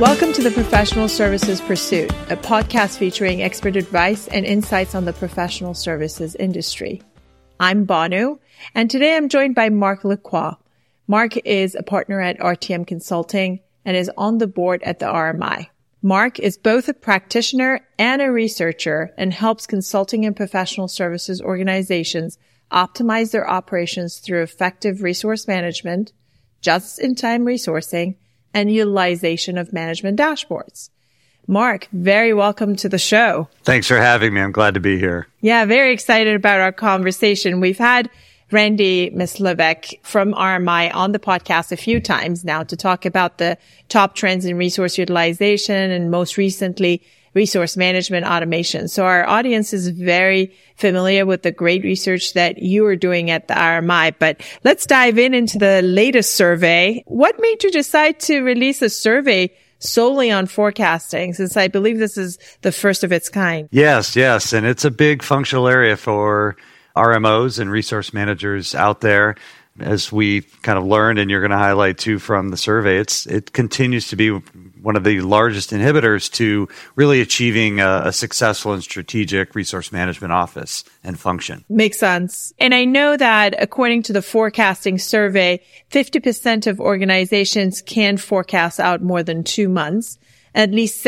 Welcome to the Professional Services Pursuit, a podcast featuring expert advice and insights on the professional services industry. I'm Banu, and today I'm joined by Mark Lacroix. Mark is a partner at RTM Consulting and is on the board at the RMI. Mark is both a practitioner and a researcher and helps consulting and professional services organizations optimize their operations through effective resource management, just-in-time resourcing, and utilization of management dashboards. Mark, very welcome to the show. Thanks for having me. I'm glad to be here. Yeah, very excited about our conversation. We've had Randy Myslivec from RMI on the podcast a few times now to talk about the top trends in resource utilization and most recently resource management automation. So our audience is very familiar with the great research that you are doing at the RMI. But let's dive into the latest survey. What made you decide to release a survey solely on forecasting, since I believe this is the first of its kind? Yes. And it's a big functional area for RMOs and resource managers out there. As we kind of learned, and you're going to highlight too from the survey, it continues to be one of the largest inhibitors to really achieving a successful and strategic resource management office and function. Makes sense. And I know that according to the forecasting survey, 50% of organizations can forecast out more than 2 months. At least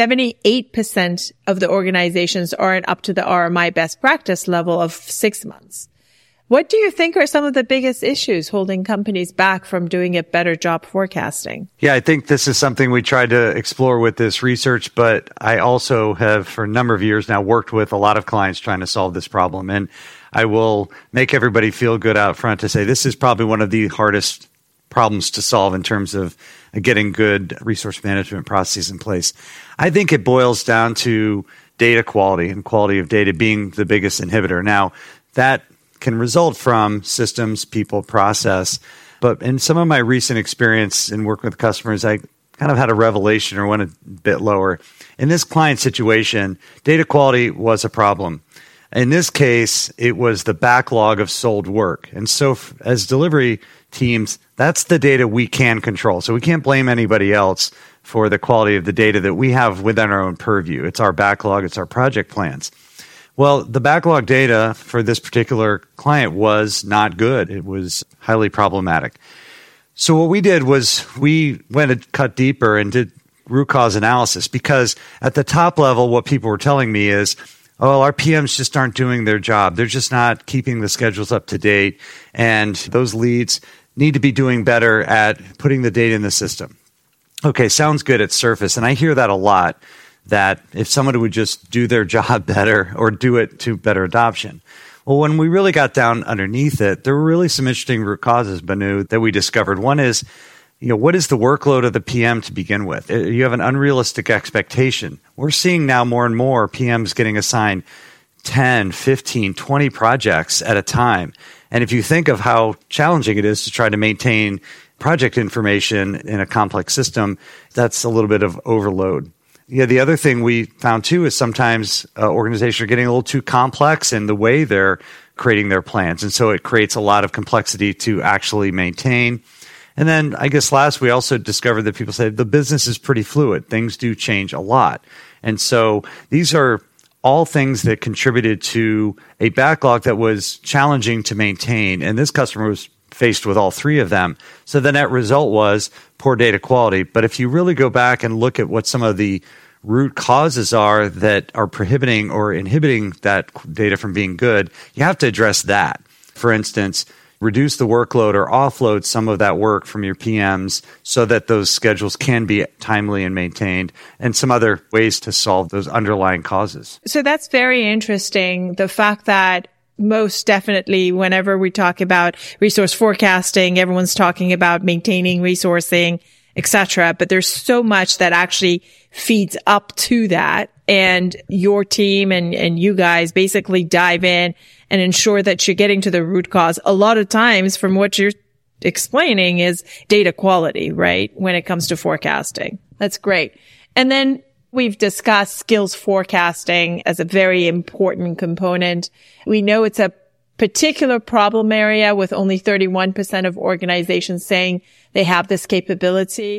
78% of the organizations aren't up to the RMI best practice level of 6 months. What do you think are some of the biggest issues holding companies back from doing a better job forecasting? Yeah, I think this is something we tried to explore with this research, but I also have for a number of years now worked with a lot of clients trying to solve this problem. And I will make everybody feel good out front to say this is probably one of the hardest problems to solve in terms of getting good resource management processes in place. I think it boils down to data quality and quality of data being the biggest inhibitor. Now, that can result from systems, people, process. But in some of my recent experience in working with customers, I kind of had a revelation or went a bit lower. In this client situation, data quality was a problem. In this case, it was the backlog of sold work. And so as delivery teams, that's the data we can control. So we can't blame anybody else for the quality of the data that we have within our own purview. It's our backlog, it's our project plans. Well, the backlog data for this particular client was not good. It was highly problematic. So what we did was we went a cut deeper and did root cause analysis, because at the top level, what people were telling me is, oh, our PMs just aren't doing their job. They're just not keeping the schedules up to date. And those leads need to be doing better at putting the data in the system. Okay, sounds good at surface. And I hear that a lot, that if someone would just do their job better or do it to better adoption. Well, when we really got down underneath it, there were really some interesting root causes, Banu, that we discovered. One is, what is the workload of the PM to begin with? You have an unrealistic expectation. We're seeing now more and more PMs getting assigned 10, 15, 20 projects at a time. And if you think of how challenging it is to try to maintain project information in a complex system, that's a little bit of overload. Yeah, the other thing we found too is sometimes organizations are getting a little too complex in the way they're creating their plans. And so it creates a lot of complexity to actually maintain. And then I guess last, we also discovered that people say the business is pretty fluid. Things do change a lot. And so these are all things that contributed to a backlog that was challenging to maintain. And this customer was faced with all three of them. So the net result was poor data quality. But if you really go back and look at what some of the root causes are that are prohibiting or inhibiting that data from being good, you have to address that. For instance, reduce the workload or offload some of that work from your PMs so that those schedules can be timely and maintained, and some other ways to solve those underlying causes. So that's very interesting. The fact that most definitely, whenever we talk about resource forecasting, everyone's talking about maintaining resourcing, etc. But there's so much that actually feeds up to that. And your team and you guys basically dive in and ensure that you're getting to the root cause. A lot of times, from what you're explaining, is data quality, right? When it comes to forecasting. That's great. And then we've discussed skills forecasting as a very important component. We know it's a particular problem area with only 31% of organizations saying they have this capability.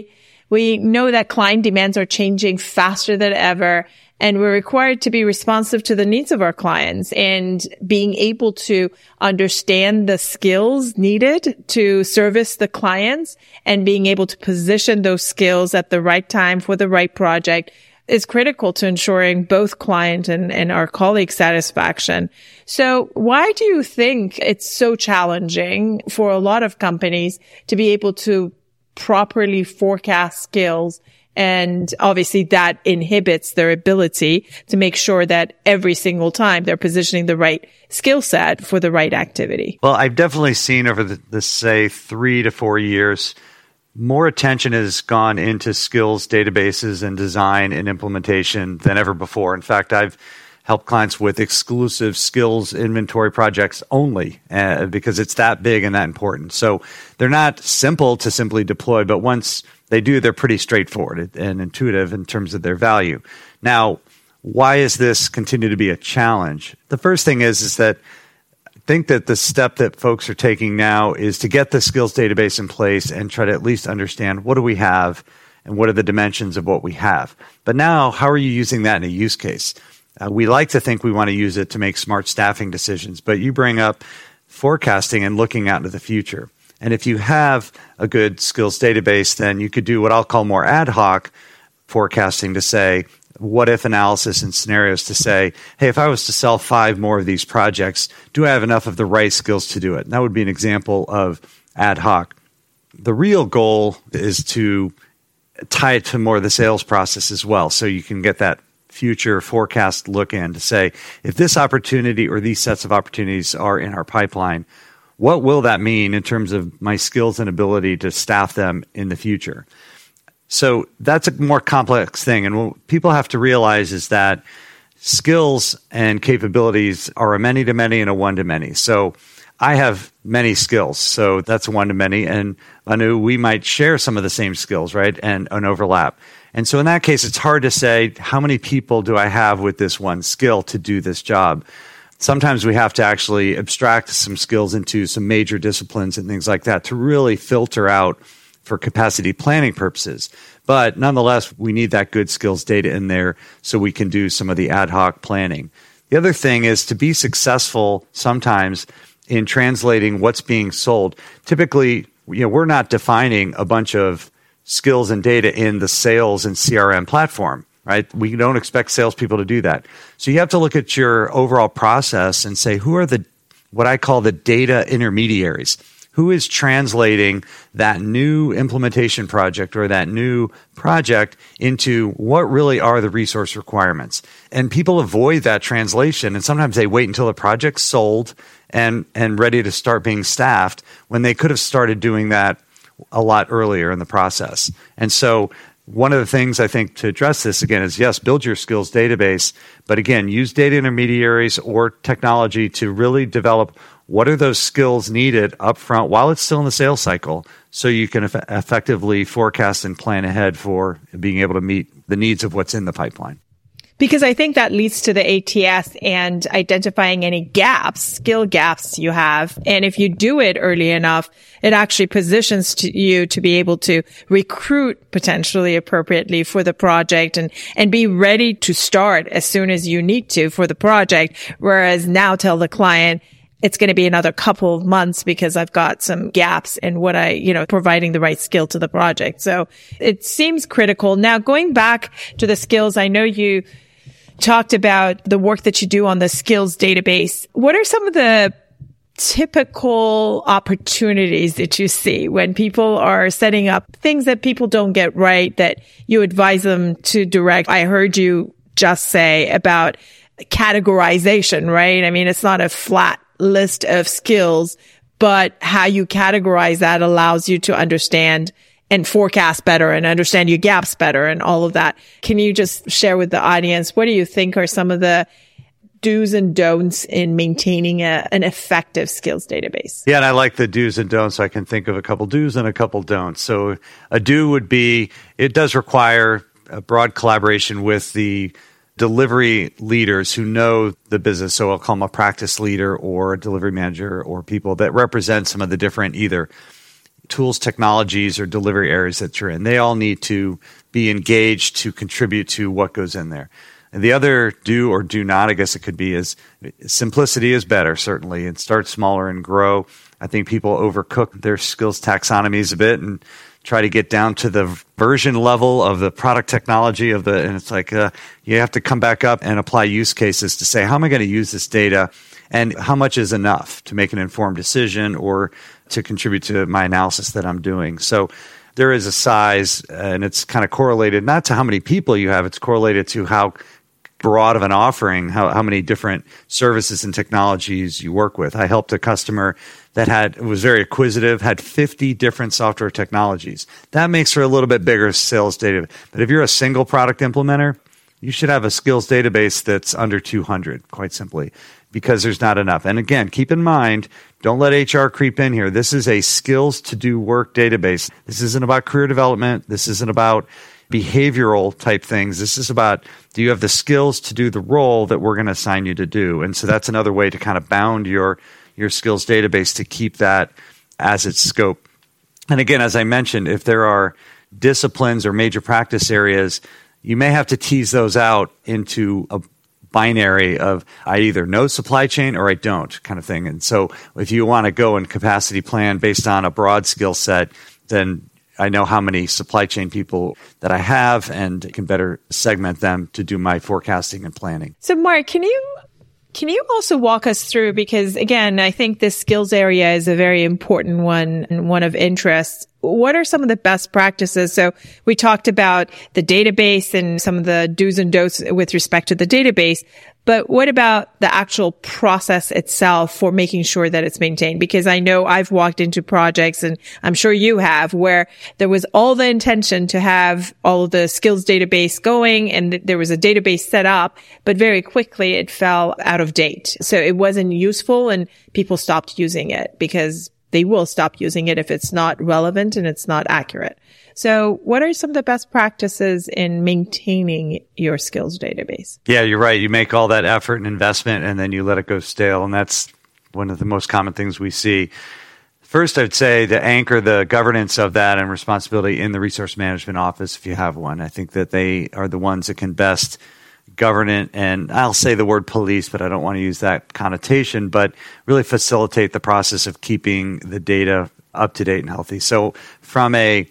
We know that client demands are changing faster than ever, and we're required to be responsive to the needs of our clients and being able to understand the skills needed to service the clients and being able to position those skills at the right time for the right project is critical to ensuring both client and our colleague satisfaction. So why do you think it's so challenging for a lot of companies to be able to properly forecast skills? And obviously that inhibits their ability to make sure that every single time they're positioning the right skill set for the right activity. Well, I've definitely seen over the say 3 to 4 years, more attention has gone into skills databases and design and implementation than ever before. In fact, I've helped clients with exclusive skills inventory projects only because it's that big and that important. So they're not simple to simply deploy, but once they do, they're pretty straightforward and intuitive in terms of their value. Now, why is this continue to be a challenge? The first thing is that I think that the step that folks are taking now is to get the skills database in place and try to at least understand what do we have and what are the dimensions of what we have. But now, how are you using that in a use case? We like to think we want to use it to make smart staffing decisions, but you bring up forecasting and looking out into the future. And if you have a good skills database, then you could do what I'll call more ad hoc forecasting to say, what if analysis and scenarios to say, hey, if I was to sell 5 more of these projects, do I have enough of the right skills to do it? And that would be an example of ad hoc. The real goal is to tie it to more of the sales process as well. So you can get that future forecast look in to say, if this opportunity or these sets of opportunities are in our pipeline, what will that mean in terms of my skills and ability to staff them in the future? So that's a more complex thing. And what people have to realize is that skills and capabilities are a many-to-many and a one-to-many. So I have many skills. So that's a one-to-many. And Anu, we might share some of the same skills, right? And an overlap. And so in that case, it's hard to say, how many people do I have with this one skill to do this job? Sometimes we have to actually abstract some skills into some major disciplines and things like that to really filter out for capacity planning purposes. But nonetheless, we need that good skills data in there so we can do some of the ad hoc planning. The other thing is to be successful sometimes in translating what's being sold. Typically, we're not defining a bunch of skills and data in the sales and CRM platform. Right? We don't expect salespeople to do that. So you have to look at your overall process and say, who are what I call the data intermediaries? Who is translating that new implementation project or that new project into what really are the resource requirements? And people avoid that translation, and sometimes they wait until the project's sold and ready to start being staffed when they could have started doing that a lot earlier in the process. And so one of the things I think to address this again is, yes, build your skills database, but again, use data intermediaries or technology to really develop what are those skills needed up front while it's still in the sales cycle so you can effectively forecast and plan ahead for being able to meet the needs of what's in the pipeline. Because I think that leads to the ATS and identifying any gaps, skill gaps you have. And if you do it early enough, it actually positions you to be able to recruit potentially appropriately for the project and be ready to start as soon as you need to for the project. Whereas now tell the client, it's going to be another couple of months because I've got some gaps in what providing the right skill to the project. So it seems critical. Now, going back to the skills, I know you talked about the work that you do on the skills database. What are some of the typical opportunities that you see when people are setting up things that people don't get right that you advise them to direct? I heard you just say about categorization, right? I mean, it's not a flat list of skills, but how you categorize that allows you to understand and forecast better and understand your gaps better and all of that. Can you just share with the audience, what do you think are some of the do's and don'ts in maintaining an effective skills database? Yeah, and I like the do's and don'ts. So I can think of a couple do's and a couple don'ts. So a do would be, it does require a broad collaboration with the delivery leaders who know the business. So I'll call them a practice leader or a delivery manager or people that represent some of the different either tools, technologies, or delivery areas that you're in. They all need to be engaged to contribute to what goes in there. And the other do or do not, I guess it could be, is simplicity is better, certainly, and start smaller and grow. I think people overcook their skills taxonomies a bit and try to get down to the version level of the product technology and it's like you have to come back up and apply use cases to say, how am I going to use this data and how much is enough to make an informed decision or to contribute to my analysis that I'm doing. So there is a size, and it's kind of correlated not to how many people you have, it's correlated to how broad of an offering, how many different services and technologies you work with. I helped a customer that was very acquisitive, had 50 different software technologies. That makes for a little bit bigger sales data. But if you're a single product implementer, you should have a skills database that's under 200, quite simply, because there's not enough. And again, keep in mind, don't let HR creep in here. This is a skills to do work database. This isn't about career development. This isn't about behavioral type things. This is about, do you have the skills to do the role that we're going to assign you to do? And so that's another way to kind of bound your skills database to keep that as its scope. And again, as I mentioned, if there are disciplines or major practice areas, you may have to tease those out into a binary of I either know supply chain or I don't kind of thing. And so if you want to go and capacity plan based on a broad skill set, then I know how many supply chain people that I have and can better segment them to do my forecasting and planning. So Mark, can you also walk us through, because again, I think this skills area is a very important one and one of interest. What are some of the best practices? So we talked about the database and some of the do's and don'ts with respect to the database, but what about the actual process itself for making sure that it's maintained? Because I know I've walked into projects, and I'm sure you have, where there was all the intention to have all of the skills database going and there was a database set up, but very quickly it fell out of date. So it wasn't useful and people stopped using it because they will stop using it if it's not relevant and it's not accurate. So what are some of the best practices in maintaining your skills database? Yeah, you're right. You make all that effort and investment and then you let it go stale. And that's one of the most common things we see. First, I'd say to anchor the governance of that and responsibility in the resource management office, if you have one. I think that they are the ones that can best govern it, and I'll say the word police, but I don't want to use that connotation, but really facilitate the process of keeping the data up to date and healthy. So from a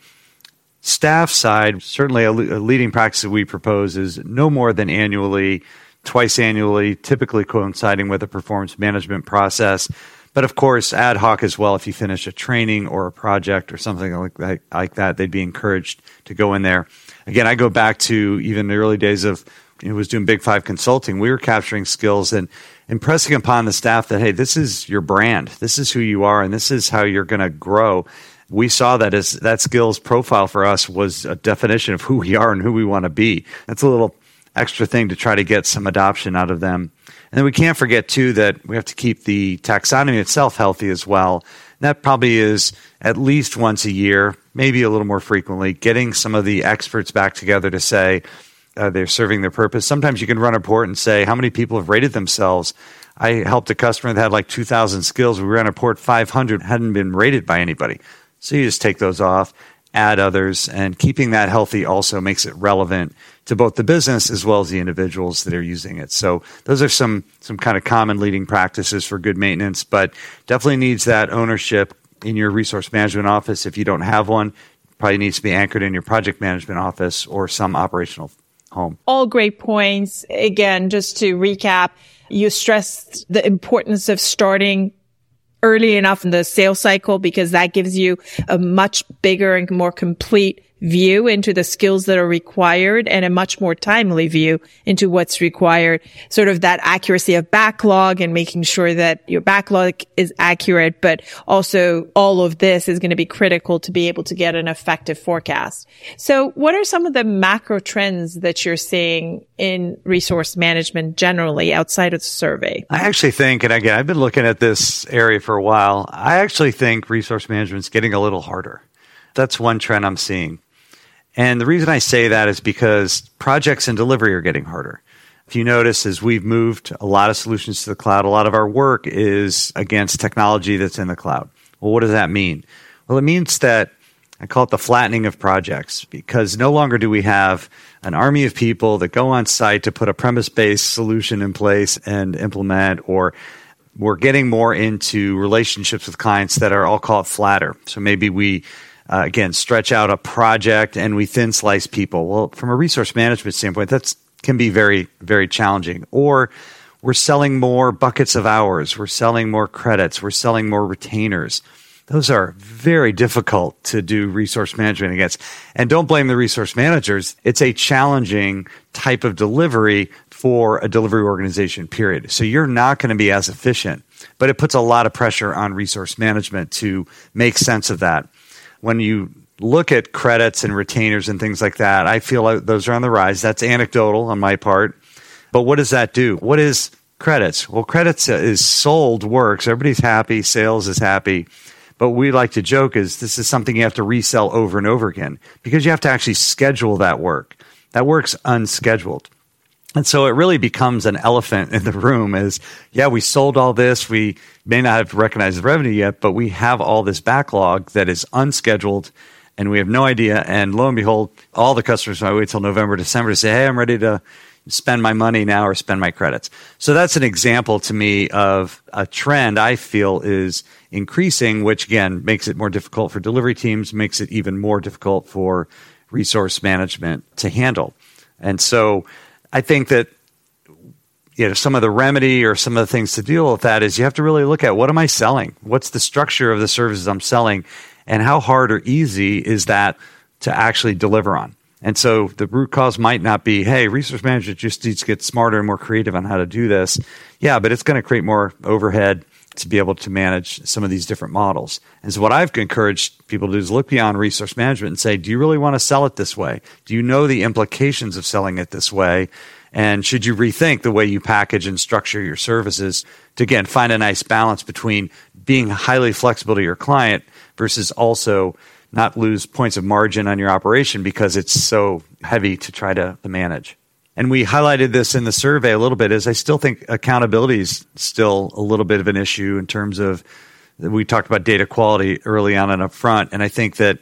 staff side, certainly a leading practice that we propose is no more than annually, twice annually, typically coinciding with a performance management process. But of course, ad hoc as well. If you finish a training or a project or something like that, they'd be encouraged to go in there. Again, I go back to even the early days of was doing Big Five consulting. We were capturing skills and impressing upon the staff that, hey, this is your brand. This is who you are, and this is how you're going to grow. We saw that as that skills profile for us was a definition of who we are and who we want to be. That's a little extra thing to try to get some adoption out of them. And then we can't forget, too, that we have to keep the taxonomy itself healthy as well. And that probably is at least once a year, maybe a little more frequently, getting some of the experts back together to say, they're serving their purpose. Sometimes you can run a report and say, how many people have rated themselves? I helped a customer that had like 2,000 skills. We ran a report, 500 hadn't been rated by anybody. So you just take those off, add others, and keeping that healthy also makes it relevant to both the business as well as the individuals that are using it. So those are some kind of common leading practices for good maintenance, but definitely needs that ownership in your resource management office. If you don't have one, probably needs to be anchored in your project management office or some operational home. All great points. Again, just to recap, you stressed the importance of starting early enough in the sales cycle because that gives you a much bigger and more complete view into the skills that are required and a much more timely view into what's required. Sort of that accuracy of backlog and making sure that your backlog is accurate, but also all of this is going to be critical to be able to get an effective forecast. So what are some of the macro trends that you're seeing in resource management generally outside of the survey? I actually think, and again, I've been looking at this area for a while, I actually think resource management is getting a little harder. That's one trend I'm seeing. And the reason I say that is because projects and delivery are getting harder. If you notice, as we've moved a lot of solutions to the cloud, a lot of our work is against technology that's in the cloud. Well, what does that mean? Well, it means that I call it the flattening of projects, because no longer do we have an army of people that go on site to put a premise-based solution in place and implement, or we're getting more into relationships with clients that are, I'll call it flatter. So maybe we, again, stretch out a project and we thin slice people. Well, from a resource management standpoint, that can be very, very challenging. Or we're selling more buckets of hours. We're selling more credits. We're selling more retainers. Those are very difficult to do resource management against. And don't blame the resource managers. It's a challenging type of delivery for a delivery organization, period. So you're not going to be as efficient, but it puts a lot of pressure on resource management to make sense of that. When you look at credits and retainers and things like that, I feel like those are on the rise. That's anecdotal on my part. But what does that do? What is credits? Well, credits is sold work. So everybody's happy. Sales is happy. But we like to joke is this is something you have to resell over and over again, because you have to actually schedule that work. That work's unscheduled. And so it really becomes an elephant in the room is, yeah, we sold all this. We may not have recognized the revenue yet, but we have all this backlog that is unscheduled and we have no idea. And lo and behold, all the customers might wait till November, December to say, hey, I'm ready to spend my money now or spend my credits. So that's an example to me of a trend I feel is increasing, which again makes it more difficult for delivery teams, makes it even more difficult for resource management to handle. And so I think that some of the remedy or some of the things to deal with that is you have to really look at what am I selling? What's the structure of the services I'm selling? And how hard or easy is that to actually deliver on? And so the root cause might not be, hey, resource management just needs to get smarter and more creative on how to do this. Yeah, but it's going to create more overhead to be able to manage some of these different models. And so what I've encouraged people to do is look beyond resource management and say, do you really want to sell it this way? Do you know the implications of selling it this way? And should you rethink the way you package and structure your services to, again, find a nice balance between being highly flexible to your client versus also not lose points of margin on your operation because it's so heavy to try to manage. And we highlighted this in the survey a little bit, as I still think accountability is still a little bit of an issue in terms of, we talked about data quality early on and up front. And I think that,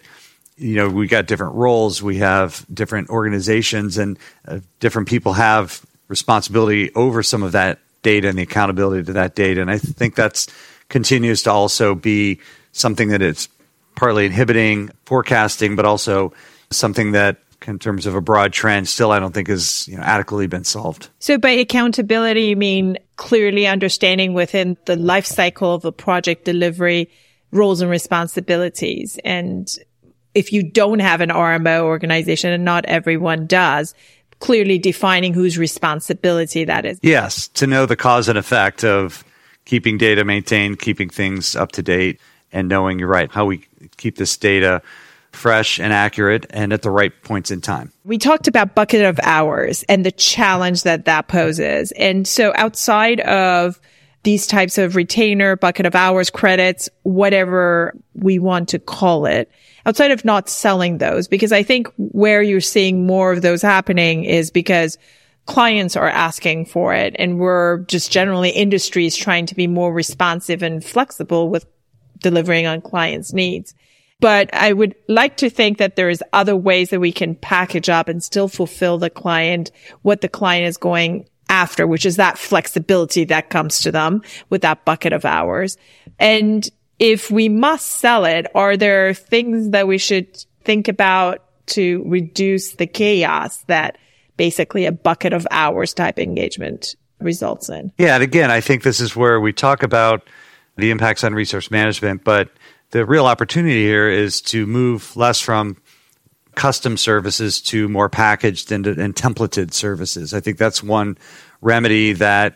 we got different roles, we have different organizations, and different people have responsibility over some of that data and the accountability to that data. And I think that's continues to also be something that is partly inhibiting forecasting, but also something that, in terms of a broad trend, still I don't think has adequately been solved. So by accountability, you mean clearly understanding within the life cycle of a project delivery roles and responsibilities. And if you don't have an RMO organization, and not everyone does, clearly defining whose responsibility that is. Yes, to know the cause and effect of keeping data maintained, keeping things up to date, and knowing, you're right, how we keep this data fresh and accurate and at the right points in time. We talked about bucket of hours and the challenge that poses. And so outside of these types of retainer, bucket of hours, credits, whatever we want to call it, outside of not selling those, because I think where you're seeing more of those happening is because clients are asking for it, and we're just generally industries trying to be more responsive and flexible with delivering on clients' needs. But I would like to think that there is other ways that we can package up and still fulfill the client, what the client is going after, which is that flexibility that comes to them with that bucket of hours. And if we must sell it, are there things that we should think about to reduce the chaos that basically a bucket of hours type engagement results in? Yeah. And again, I think this is where we talk about the impacts on resource management, but the real opportunity here is to move less from custom services to more packaged and templated services. I think that's one remedy that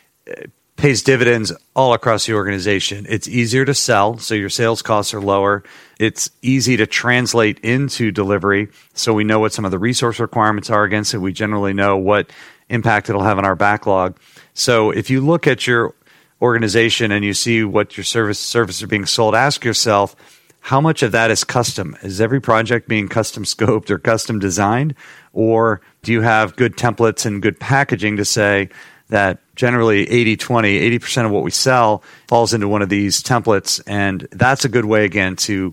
pays dividends all across the organization. It's easier to sell, so your sales costs are lower. It's easy to translate into delivery, so we know what some of the resource requirements are against it. We generally know what impact it'll have on our backlog. So if you look at your organization and you see what your services are being sold, ask yourself, how much of that is custom? Is every project being custom scoped or custom designed? Or do you have good templates and good packaging to say that generally 80% of what we sell falls into one of these templates? And that's a good way, again, to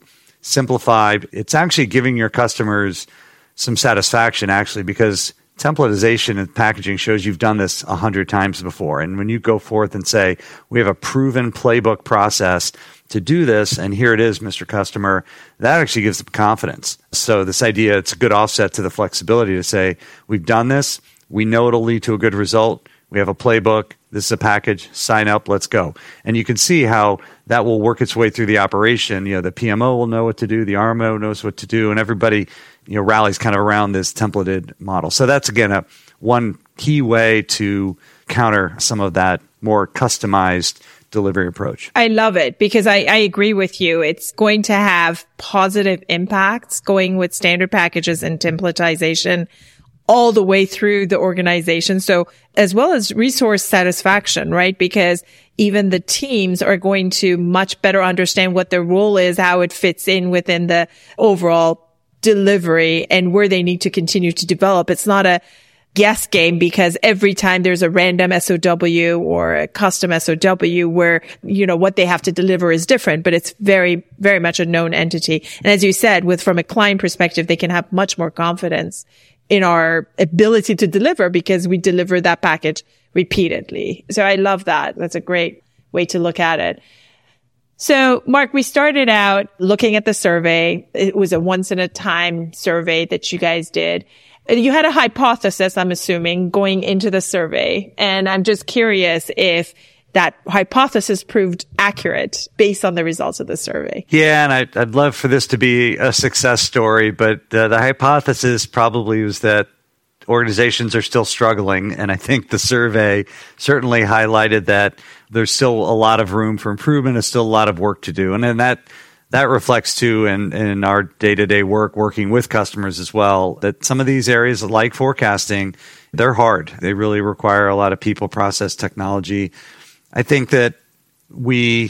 simplified. It's actually giving your customers some satisfaction, actually, because templatization and packaging shows you've done this 100 times before. And when you go forth and say, we have a proven playbook process to do this, and here it is, Mr. Customer, that actually gives them confidence. So this idea, it's a good offset to the flexibility to say, we've done this, we know it'll lead to a good result, we have a playbook, this is a package, sign up, let's go. And you can see how that will work its way through the operation. The PMO will know what to do, the RMO knows what to do, and everybody rallies kind of around this templated model. So that's, again, one key way to counter some of that more customized delivery approach. I love it because I agree with you. It's going to have positive impacts going with standard packages and templatization all the way through the organization. So as well as resource satisfaction, right? Because even the teams are going to much better understand what their role is, how it fits in within the overall delivery and where they need to continue to develop. It's not a guess game because every time there's a random SOW or a custom SOW where, what they have to deliver is different, but it's very, very much a known entity. And as you said, from a client perspective, they can have much more confidence in our ability to deliver because we deliver that package repeatedly. So I love that. That's a great way to look at it. So, Mark, we started out looking at the survey. It was a once-in-a-time survey that you guys did. You had a hypothesis, I'm assuming, going into the survey. And I'm just curious if that hypothesis proved accurate based on the results of the survey. Yeah, and I'd love for this to be a success story, but the hypothesis probably was that organizations are still struggling. And I think the survey certainly highlighted that there's still a lot of room for improvement. There's still a lot of work to do. And then that reflects too in our day-to-day work, working with customers as well, that some of these areas like forecasting, they're hard. They really require a lot of people, process, technology. I think that we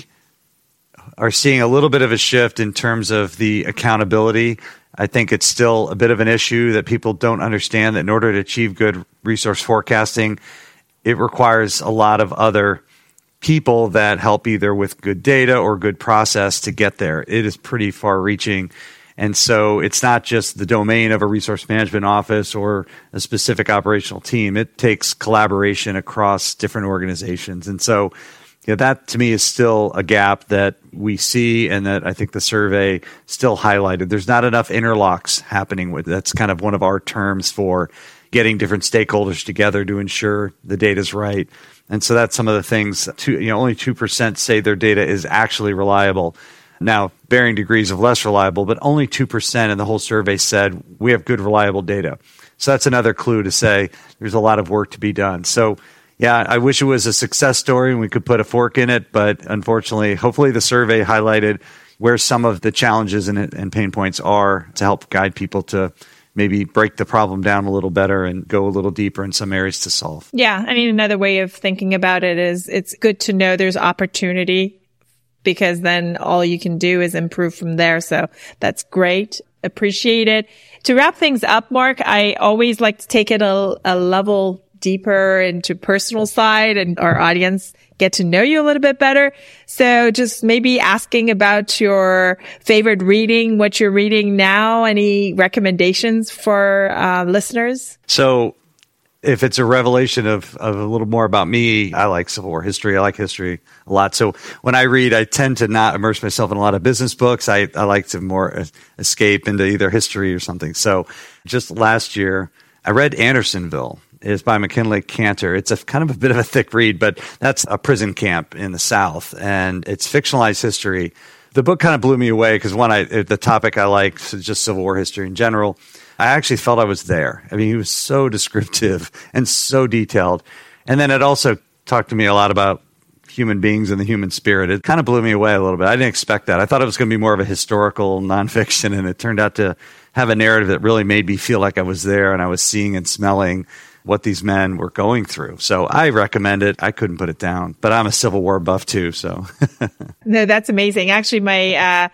are seeing a little bit of a shift in terms of the accountability. I think it's still a bit of an issue that people don't understand that in order to achieve good resource forecasting, it requires a lot of other people that help either with good data or good process to get there. It is pretty far-reaching. And so it's not just the domain of a resource management office or a specific operational team. It takes collaboration across different organizations. And so that to me is still a gap that we see and that I think the survey still highlighted. There's not enough interlocks happening with. That's kind of one of our terms for getting different stakeholders together to ensure the data's right. And so that's some of the things. Only 2% say their data is actually reliable. Now, varying degrees of less reliable, but only 2% in the whole survey said we have good, reliable data. So that's another clue to say there's a lot of work to be done. So, yeah, I wish it was a success story and we could put a fork in it, but unfortunately, hopefully the survey highlighted where some of the challenges and pain points are to help guide people to maybe break the problem down a little better and go a little deeper in some areas to solve. Yeah. I mean, another way of thinking about it is it's good to know there's opportunity because then all you can do is improve from there. So that's great. Appreciate it. To wrap things up, Mark, I always like to take it a level deeper into personal side and our audience get to know you a little bit better. So just maybe asking about your favorite reading, what you're reading now, any recommendations for listeners? So if it's a revelation of a little more about me, I like Civil War history. I like history a lot. So when I read, I tend to not immerse myself in a lot of business books. I like to more escape into either history or something. So just last year, I read Andersonville. It's by McKinley Cantor. It's a kind of a bit of a thick read, but that's a prison camp in the South, and it's fictionalized history. The book kind of blew me away because the topic I liked is just Civil War history in general. I actually felt I was there. I mean, he was so descriptive and so detailed. And then it also talked to me a lot about human beings and the human spirit. It kind of blew me away a little bit. I didn't expect that. I thought it was going to be more of a historical nonfiction, and it turned out to have a narrative that really made me feel like I was there and I was seeing and smelling what these men were going through. So I recommend it. I couldn't put it down, but I'm a Civil War buff too. So no, that's amazing. Actually, my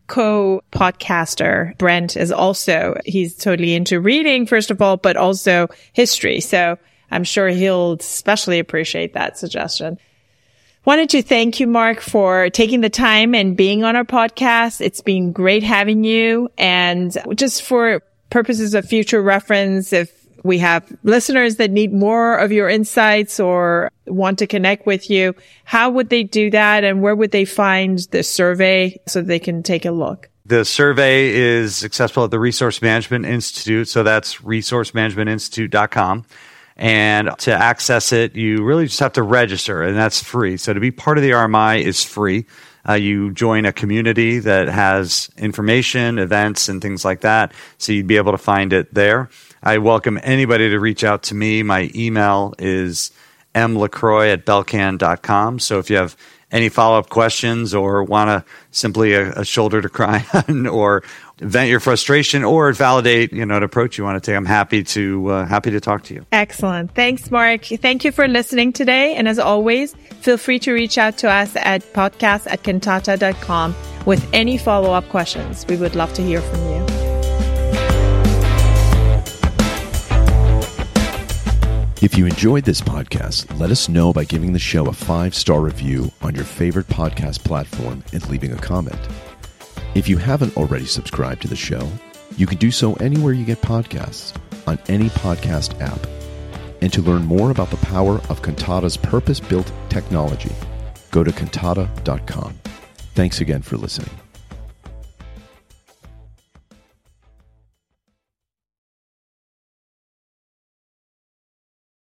co-podcaster, Brent, he's totally into reading, first of all, but also history. So I'm sure he'll especially appreciate that suggestion. Wanted to thank you, Mark, for taking the time and being on our podcast. It's been great having you. And just for purposes of future reference, if we have listeners that need more of your insights or want to connect with you, how would they do that? And where would they find the survey so they can take a look? The survey is accessible at the Resource Management Institute. So that's resourcemanagementinstitute.com. And to access it, you really just have to register, and that's free. So to be part of the RMI is free. You join a community that has information, events, and things like that. So you'd be able to find it there. I welcome anybody to reach out to me. My email is mlacroix@belcan.com. So if you have any follow-up questions or want to simply a shoulder to cry on or vent your frustration or validate, an approach you want to take, I'm happy to talk to you. Excellent. Thanks, Mark. Thank you for listening today. And as always, feel free to reach out to us at podcast@cantata.com with any follow-up questions. We would love to hear from you. If you enjoyed this podcast, let us know by giving the show a 5-star review on your favorite podcast platform and leaving a comment. If you haven't already subscribed to the show, you can do so anywhere you get podcasts, on any podcast app. And to learn more about the power of Cantata's purpose-built technology, go to cantata.com. Thanks again for listening.